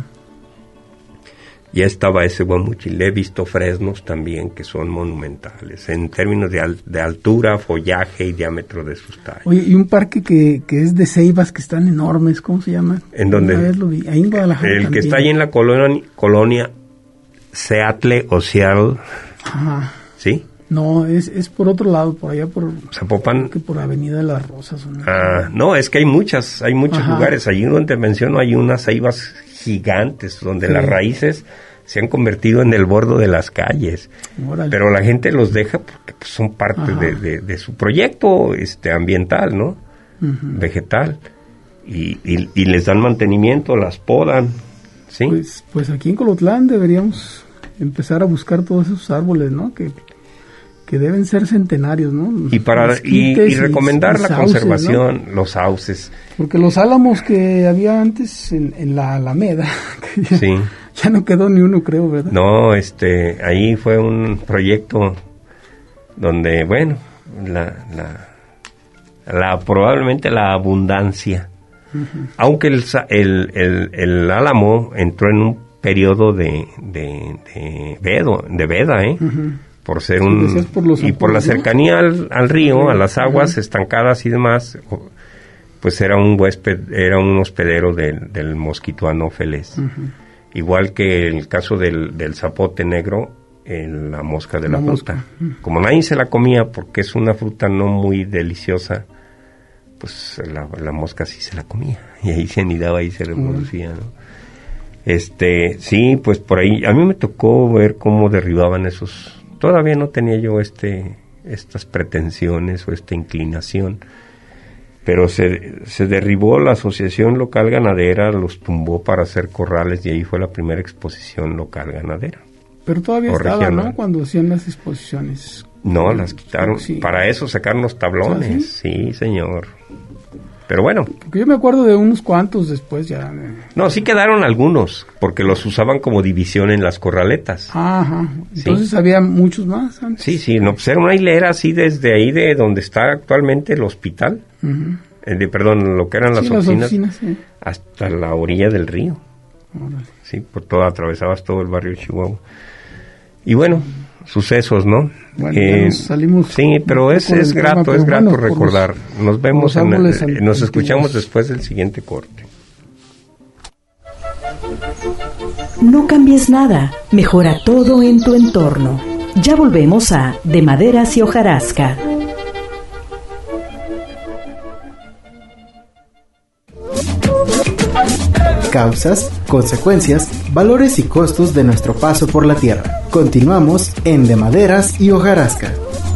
D: Ya estaba ese guamúchil. He visto fresnos también que son monumentales en términos de altura, follaje y diámetro de sus tallos.
C: Oye, y un parque que es de ceibas que están enormes, ¿cómo se llama?
D: ¿En dónde?
C: Una vez lo vi, ahí en Guadalajara.
D: El
C: también.
D: Que está ahí en la colonia Seattle o Seattle.
C: Ajá.
D: ¿Sí?
C: No, es por otro lado, por allá por...
D: Zapopan.
C: Que por Avenida de las Rosas.
D: No, es que hay muchos lugares. Allí donde menciono hay unas ceibas gigantes donde las raíces se han convertido en el borde de las calles. Órale. Pero la gente los deja porque pues, son parte de su proyecto ambiental, ¿no? Vegetal. Y les dan mantenimiento, las podan, ¿sí?
C: Pues aquí en Colotlán deberíamos empezar a buscar todos esos árboles, ¿no? Que deben ser centenarios, ¿no?
D: Y recomendar la
C: sauces,
D: conservación,
C: ¿no?
D: los sauces.
C: Porque los álamos que había antes en la Alameda, que
D: Sí.
C: ya no quedó ni uno, creo, ¿verdad?
D: No, ahí fue un proyecto donde, bueno, probablemente la abundancia, aunque el álamo entró en un periodo de veda, por ser por la cercanía al río, a las aguas estancadas y demás, pues era un hospedero del mosquito anófeles. Igual que el caso del zapote negro, la mosca de la fruta. Como nadie se la comía porque es una fruta no muy deliciosa, pues la mosca sí se la comía y ahí se anidaba y se reproducía, ¿no? Sí, pues por ahí a mí me tocó ver cómo derribaban esos. Todavía no tenía yo estas pretensiones o esta inclinación, pero se derribó la asociación local ganadera, los tumbó para hacer corrales y ahí fue la primera exposición local ganadera.
C: Pero todavía estaba, ¿no? Cuando hacían las exposiciones.
D: No, las quitaron. Sí. Para eso sacaron los tablones. ¿Sí? Sí, señor. Pero bueno.
C: Porque yo me acuerdo de unos cuantos después ya.
D: No, sí quedaron algunos, porque los usaban como división en las corraletas.
C: Ajá. Entonces ¿sí? Había muchos más antes.
D: Sí, sí. No, pues era una hilera así desde ahí de donde está actualmente el hospital. Perdón, lo que eran las oficinas sí. Hasta la orilla del río. Órale. Sí, atravesabas todo el barrio de Chihuahua. Y bueno, sucesos, ¿no?
C: Bueno, salimos.
D: Sí, pero es grato recordar. Nos vemos, nos escuchamos después del siguiente corte.
A: No cambies nada, mejora todo en tu entorno. Ya volvemos a De Maderas y Hojarasca.
B: Causas, consecuencias, valores y costos de nuestro paso por la Tierra. Continuamos en De Maderas y Hojarasca.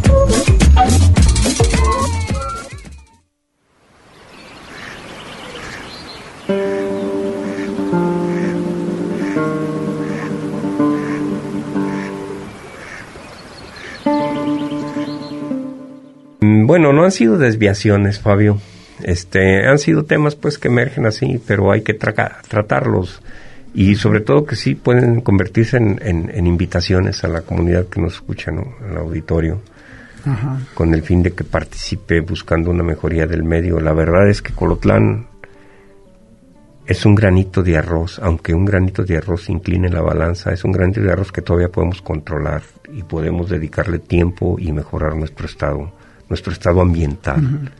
D: Bueno, no han sido desviaciones, Fabio. Han sido temas pues que emergen así, pero hay que tratarlos y sobre todo que sí pueden convertirse en invitaciones a la comunidad que nos escucha, ¿no? Al auditorio. Ajá. Con el fin de que participe buscando una mejoría del medio. La verdad es que Colotlán es un granito de arroz, aunque un granito de arroz incline la balanza, es un granito de arroz que todavía podemos controlar y podemos dedicarle tiempo y mejorar nuestro estado ambiental. Uh-huh.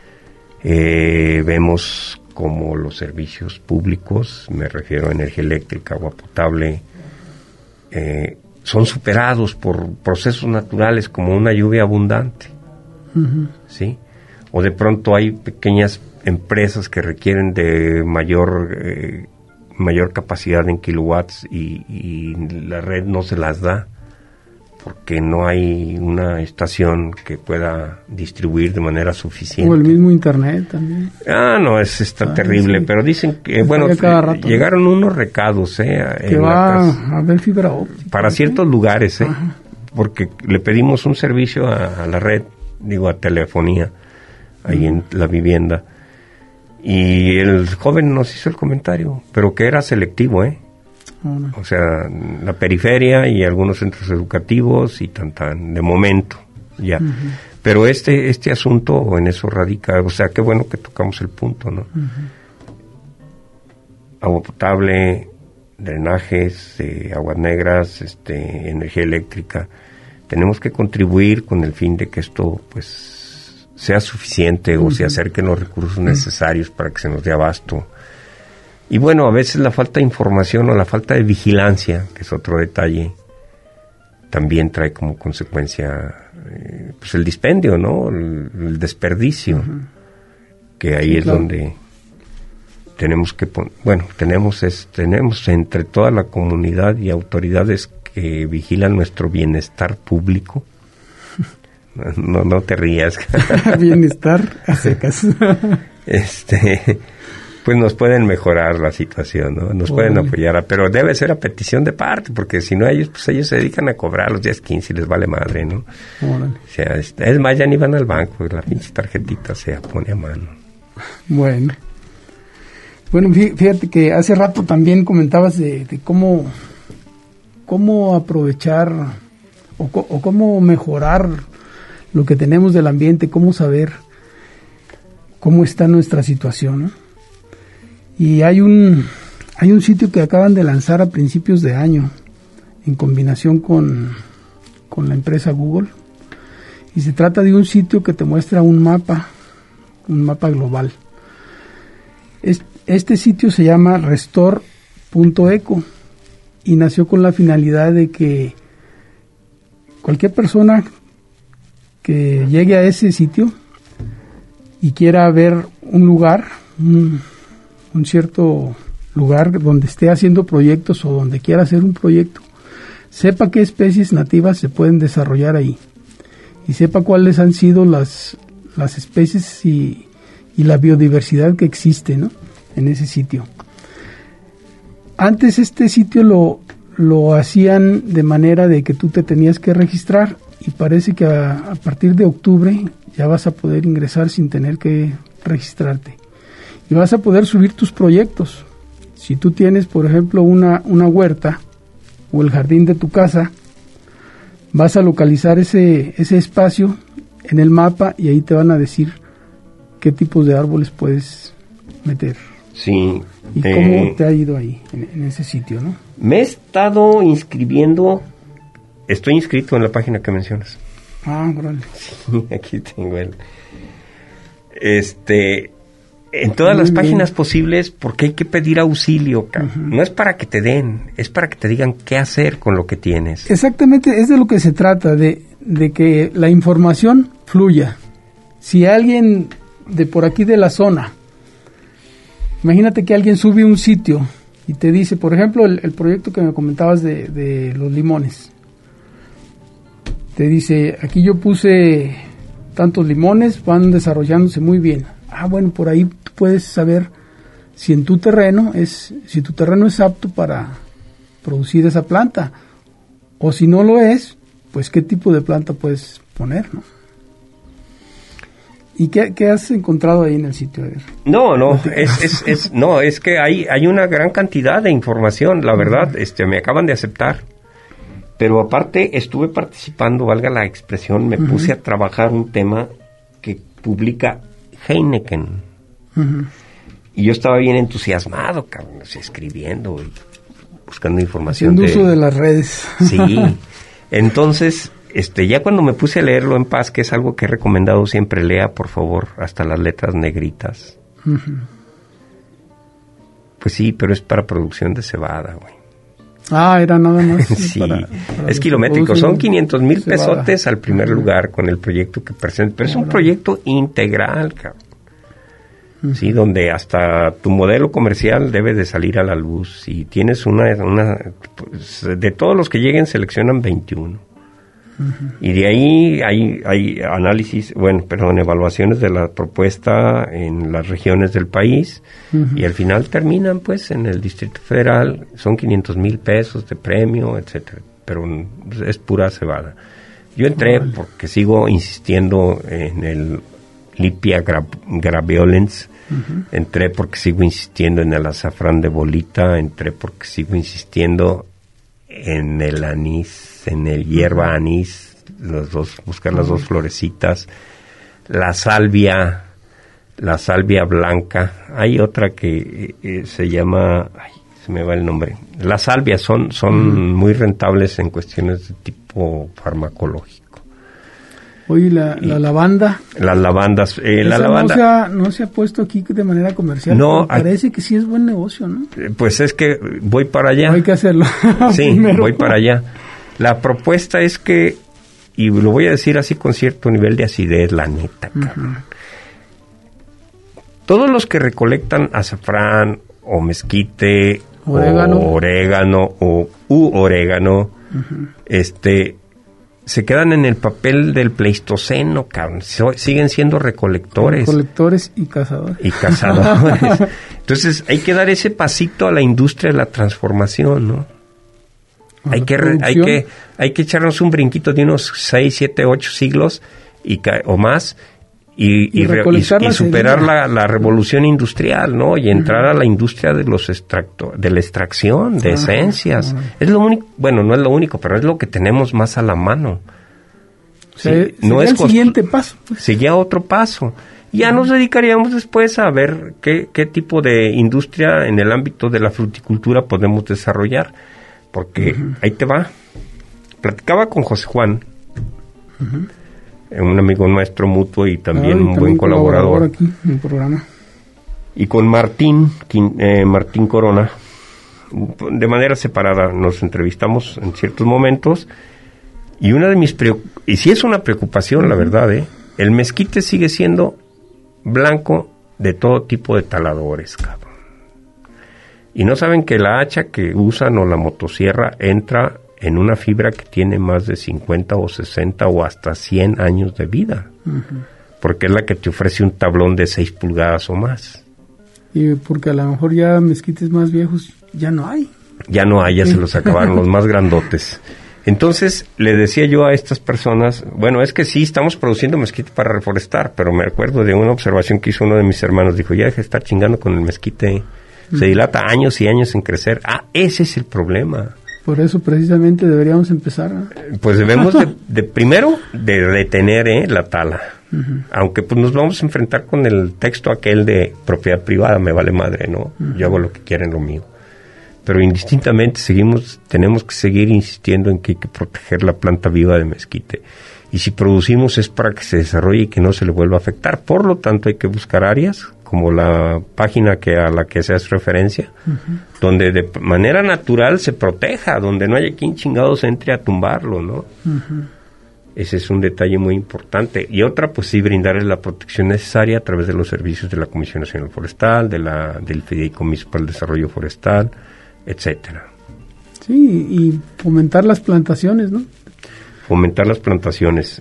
D: Vemos como los servicios públicos, me refiero a energía eléctrica, agua potable, son superados por procesos naturales como una lluvia abundante, ¿sí? O de pronto hay pequeñas empresas que requieren de mayor capacidad en kilowatts y la red no se las da porque no hay una estación que pueda distribuir de manera suficiente.
C: O el mismo internet también.
D: No, está terrible, sí. Pero dicen que, llegaron unos recados,
C: que va a haber fibra óptica.
D: Para ciertos lugares, porque le pedimos un servicio a la red, a telefonía, ahí en la vivienda, y el joven nos hizo el comentario, pero que era selectivo, O sea, la periferia y algunos centros educativos y tan de momento, ya. Uh-huh. Pero este asunto en eso radica, o sea, qué bueno que tocamos el punto, ¿no? Uh-huh. Agua potable, drenajes, aguas negras, energía eléctrica. Tenemos que contribuir con el fin de que esto, pues, sea suficiente o se acerquen los recursos necesarios para que se nos dé abasto. Y bueno, a veces la falta de información o la falta de vigilancia, que es otro detalle, también trae como consecuencia pues el dispendio, ¿no? El desperdicio, que ahí es donde tenemos que tenemos entre toda la comunidad y autoridades que vigilan nuestro bienestar público. No te rías.
C: Bienestar a secas.
D: pues nos pueden mejorar la situación, ¿no? Nos pueden apoyar, pero debe ser a petición de parte, porque si no ellos, pues ellos se dedican a cobrar los días 15 y les vale madre, ¿no?
C: Órale.
D: O sea, es más, ya ni van al banco, la pinche tarjetita se pone a mano.
C: Bueno, fíjate que hace rato también comentabas de cómo aprovechar o cómo mejorar lo que tenemos del ambiente, cómo saber cómo está nuestra situación, ¿no? Y hay un sitio que acaban de lanzar a principios de año en combinación con la empresa Google, y se trata de un sitio que te muestra un mapa global. Este sitio se llama Restore.eco y nació con la finalidad de que cualquier persona que llegue a ese sitio y quiera ver un lugar, un cierto lugar donde esté haciendo proyectos o donde quiera hacer un proyecto, sepa qué especies nativas se pueden desarrollar ahí y sepa cuáles han sido las especies y la biodiversidad que existe, ¿no?, en ese sitio. Antes este sitio lo hacían de manera de que tú te tenías que registrar, y parece que a partir de octubre ya vas a poder ingresar sin tener que registrarte. Y vas a poder subir tus proyectos. Si tú tienes, por ejemplo, una huerta o el jardín de tu casa, vas a localizar ese espacio en el mapa y ahí te van a decir qué tipos de árboles puedes meter.
D: Sí.
C: ¿Y cómo te ha ido ahí, en ese sitio, no?
D: Me he estado inscribiendo. Estoy inscrito en la página que mencionas.
C: Ah, órale.
D: Sí, aquí tengo en todas las páginas posibles, porque hay que pedir auxilio, cabrón. No es para que te den, es para que te digan qué hacer con lo que tienes.
C: Exactamente, es de lo que se trata, de que la información fluya. Si alguien de por aquí de la zona, imagínate que alguien sube un sitio y te dice, por ejemplo, el proyecto que me comentabas de los limones. Te dice, aquí yo puse tantos limones, van desarrollándose muy bien. Ah, bueno, por ahí puedes saber si tu terreno es apto para producir esa planta, o si no lo es, pues qué tipo de planta puedes poner, ¿no? ¿Y qué has encontrado ahí en el sitio?
D: Es que hay una gran cantidad de información, la verdad. Me acaban de aceptar. Pero aparte estuve participando, valga la expresión, me puse a trabajar un tema que publica Heineken. Y yo estaba bien entusiasmado, cabrón, escribiendo y buscando información.
C: Haciendo uso de las redes.
D: Sí. Entonces, ya cuando me puse a leerlo en paz, que es algo que he recomendado siempre, lea, por favor, hasta las letras negritas. Pues sí, pero es para producción de cebada, güey.
C: Ah, era nada más.
D: Sí, es kilométrico. Son 500,000 pesotes al primer lugar con el proyecto que presenta. Pero es un proyecto integral, cabrón. Sí, donde hasta tu modelo comercial debe de salir a la luz. Y tienes pues, de todos los que lleguen seleccionan 21. Y de ahí hay análisis, evaluaciones de la propuesta en las regiones del país, y al final terminan pues en el Distrito Federal. Son 500,000 pesos de premio, etcétera, pero es pura cebada. Yo entré porque sigo insistiendo en el Lipia graveolens, entré porque sigo insistiendo en el azafrán de bolita, entré porque sigo insistiendo en el anís, en el hierba anís, buscar las dos florecitas, la salvia blanca. Hay otra que se llama, se me va el nombre. Las salvias son muy rentables en cuestiones de tipo farmacológico.
C: Oye, la lavanda.
D: Las lavandas. La lavanda
C: no se ha puesto aquí de manera comercial.
D: No,
C: parece que sí es buen negocio, ¿no?
D: Pues es que voy para allá.
C: Hay que hacerlo.
D: Sí, voy para allá. La propuesta es que, y lo voy a decir así con cierto nivel de acidez, la neta, cabrón. Todos los que recolectan azafrán o mezquite o orégano, se quedan en el papel del Pleistoceno, cabrón. Siguen siendo recolectores.
C: Recolectores y cazadores.
D: Y cazadores. Entonces, hay que dar ese pasito a la industria de la transformación, ¿no? Hay que echarnos un brinquito de unos 6, 7, 8 siglos o más y superar la revolución industrial, ¿no? Y entrar a la industria de de la extracción de esencias. Es lo único, bueno, no es lo único, pero es lo que tenemos más a la mano.
C: Sí, no es el siguiente paso.
D: Sería otro paso. Ya nos dedicaríamos después a ver qué tipo de industria en el ámbito de la fruticultura podemos desarrollar. Porque ahí te va. Platicaba con José Juan, un amigo nuestro mutuo y también un buen colaborador
C: aquí en el programa.
D: Y con Martín Corona, de manera separada nos entrevistamos en ciertos momentos. Y una de mis y sí es una preocupación, la verdad, el mezquite sigue siendo blanco de todo tipo de taladores, cabrón. Y no saben que la hacha que usan o la motosierra entra en una fibra que tiene más de 50 o 60 o hasta 100 años de vida. Porque es la que te ofrece un tablón de 6 pulgadas o más.
C: Y porque a lo mejor ya mezquites más viejos ya no hay.
D: Ya no hay, ya se los acabaron los más grandotes. Entonces, le decía yo a estas personas, bueno, es que sí, estamos produciendo mezquite para reforestar, pero me acuerdo de una observación que hizo uno de mis hermanos, dijo, ya deja de estar chingando con el mezquite. Se dilata años y años en crecer. Ese es el problema.
C: Por eso precisamente deberíamos empezar.
D: Pues debemos primero de detener la tala. Aunque pues nos vamos a enfrentar con el texto aquel de propiedad privada, me vale madre, ¿no? Yo hago lo que quieren lo mío. Pero indistintamente tenemos que seguir insistiendo en que hay que proteger la planta viva de mezquite. Y si producimos es para que se desarrolle y que no se le vuelva a afectar. Por lo tanto, hay que buscar áreas como la página a la que se hace referencia, donde de manera natural se proteja, donde no haya quien chingados entre a tumbarlo, ¿no? Ese es un detalle muy importante. Y otra, pues sí, brindarles la protección necesaria a través de los servicios de la Comisión Nacional Forestal, del Fideicomiso para el Desarrollo Forestal, etcétera.
C: Sí, y fomentar las plantaciones, ¿no?
D: Fomentar las plantaciones.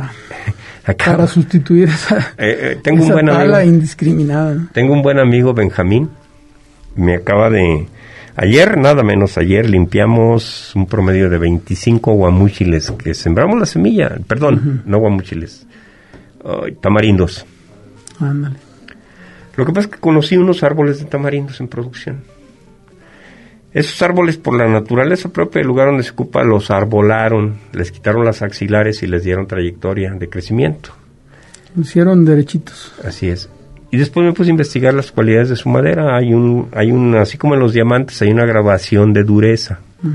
C: Para sustituir esa tala indiscriminada, ¿no?
D: Tengo un buen amigo, Benjamín, me acaba de... Ayer limpiamos un promedio de 25 guamúchiles que sembramos la semilla, no guamúchiles, tamarindos.
C: Ándale.
D: Lo que pasa es que conocí unos árboles de tamarindos en producción. Esos árboles, por la naturaleza propia del lugar donde se ocupa, los arbolaron, les quitaron las axilares y les dieron trayectoria de crecimiento.
C: Lo hicieron derechitos.
D: Así es. Y después me puse a investigar las cualidades de su madera. Hay un así como en los diamantes, hay una gradación de dureza.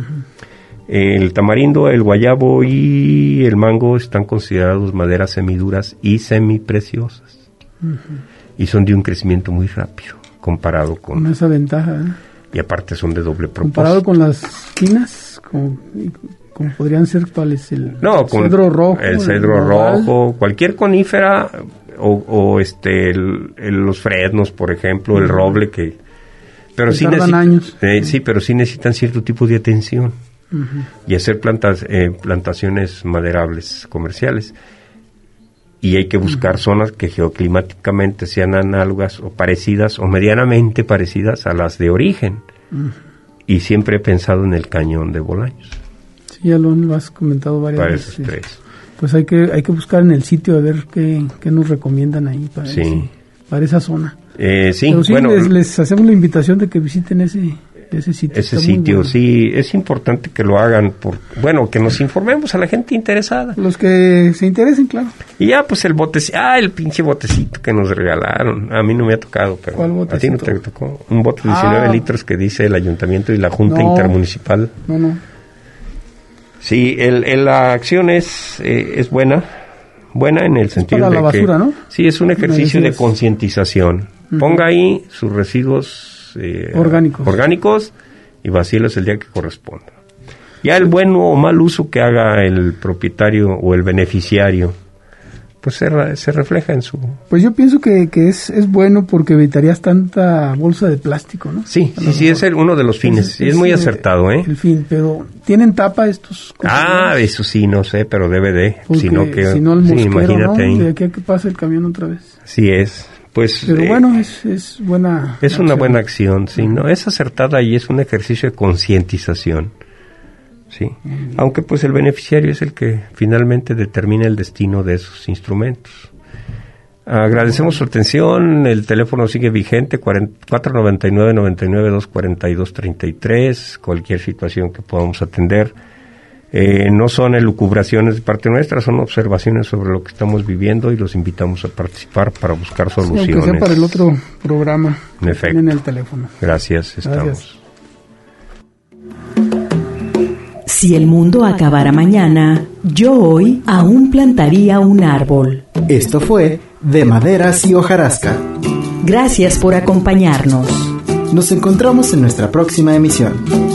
D: El tamarindo, el guayabo y el mango están considerados maderas semiduras y semipreciosas. Y son de un crecimiento muy rápido comparado con
C: esa ventaja, ¿eh?
D: Y aparte son de doble propósito.
C: Comparado con las quinas, como podrían ser cuáles, cedro rojo.
D: El cedro rojo, cualquier conífera o los fresnos, por ejemplo, el roble pero sí
C: tardan años.
D: Sí, pero sí necesitan cierto tipo de atención y hacer plantaciones maderables comerciales. Y hay que buscar zonas que geoclimáticamente sean análogas o parecidas o medianamente parecidas a las de origen. Y siempre he pensado en el cañón de Bolaños.
C: Sí, ya lo has comentado varias veces.
D: Para esos tres.
C: Pues hay que buscar en el sitio a ver qué nos recomiendan ahí para esa zona.
D: Sí,
C: pero sí, bueno, les hacemos la invitación de que visiten ese sitio.
D: Ese sitio, bueno. Sí, es importante que lo hagan, que nos informemos a la gente interesada.
C: Los que se interesen, claro.
D: Y ya, pues el pinche botecito que nos regalaron. A mí no me ha tocado, pero
C: ¿cuál botecito?
D: A ti no te tocó. Un bote de 19 litros que dice el ayuntamiento y la Junta Intermunicipal.
C: No.
D: Sí, la acción es buena en el sentido
C: para
D: de
C: la basura,
D: que...
C: ¿no?
D: Sí, es un ejercicio de concientización. Ponga ahí sus residuos orgánicos y vacíelos el día que corresponda. Ya el buen o mal uso que haga el propietario o el beneficiario, pues se refleja en su...
C: Pues yo pienso que es bueno porque evitarías tanta bolsa de plástico, ¿no?
D: Sí, es uno de los fines. Es muy acertado, ¿eh?
C: El fin, pero ¿tienen tapa estos?
D: Eso sí, no sé, pero debe de.
C: Porque
D: si no,
C: el mosquero,
D: imagínate,
C: ¿no? De aquí a que pase el camión otra vez.
D: Así es. Pues,
C: pero bueno, es buena.
D: Es una buena acción, sí, ¿no? Es acertada y es un ejercicio de concientización. Sí, aunque pues el beneficiario es el que finalmente determina el destino de esos instrumentos. Agradecemos su atención, el teléfono sigue vigente, 499-99-242-33, cualquier situación que podamos atender. No son elucubraciones de parte nuestra, son observaciones sobre lo que estamos viviendo y los invitamos a participar para buscar soluciones.
C: Sí, aunque sea para el otro programa,
D: en efecto.
C: En el teléfono.
D: Gracias, estamos.
A: Si el mundo acabara mañana, yo hoy aún plantaría un árbol.
B: Esto fue De Maderas y Hojarasca.
A: Gracias por acompañarnos.
B: Nos encontramos en nuestra próxima emisión.